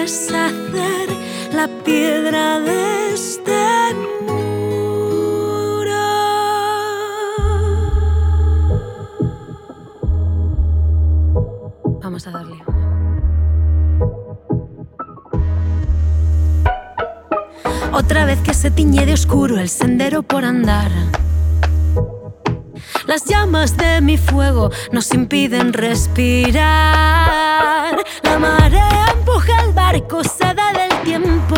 deshacer la piedra de este muro. Vamos a darle. Otra vez que se tiñe de oscuro el sendero por andar. Las llamas de mi fuego nos impiden respirar. La marea empuja el barco, se da del tiempo.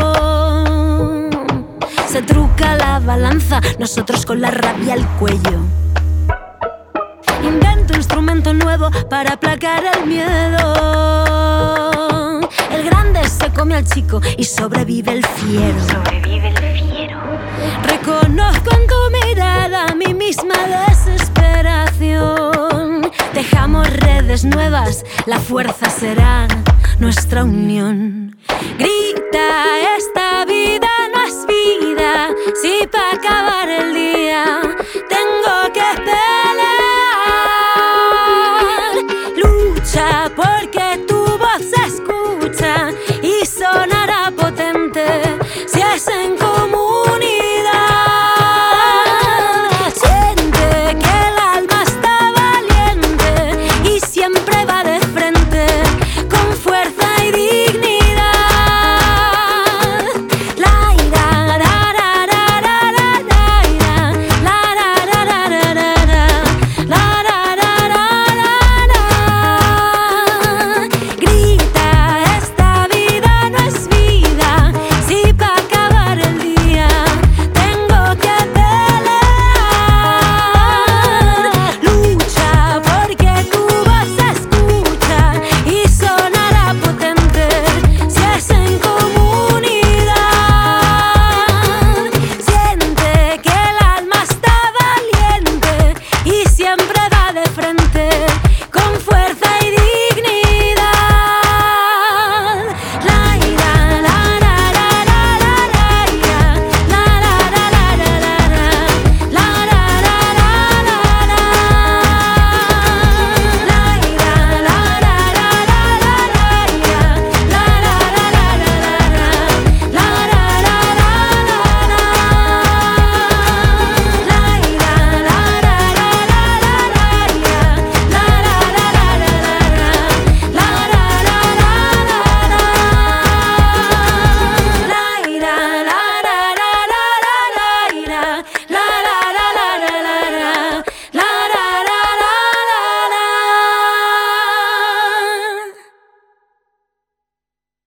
Se truca la balanza, nosotros con la rabia al cuello. Invento instrumento nuevo para aplacar el miedo. El grande se come al chico y sobrevive el fiero. Reconozco en tu mirada mi misma desesperación. Tejamos redes nuevas, la fuerza será nuestra unión. Grita esta